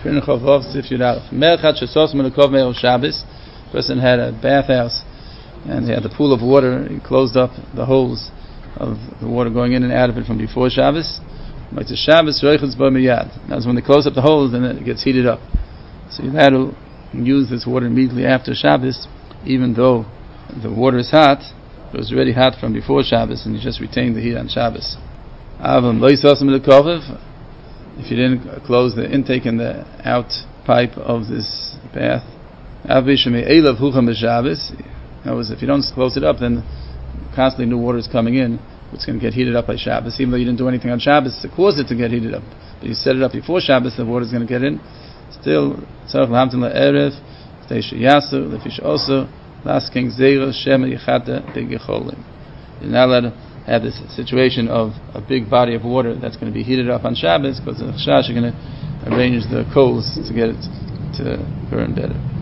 Person had a bathhouse and he had the pool of water. He closed up the holes of the water going in and out of it from before Shabbos. That's when they close up the holes, then it gets heated up. So you had to use this water immediately after Shabbos, even though the water is hot. It was already hot from before Shabbos, and you just retained the heat on Shabbos. If you didn't close the intake and the out pipe of this bath, if you don't close it up, then constantly new water is coming in, it's going to get heated up by Shabbos, even though you didn't do anything on Shabbos to cause it to get heated up. But you set it up before Shabbos, the water is going to get in. Still, you're not allowed to have this situation of a big body of water that's going to be heated up on Shabbos, because the Chash are going to arrange the coals to get it to burn better.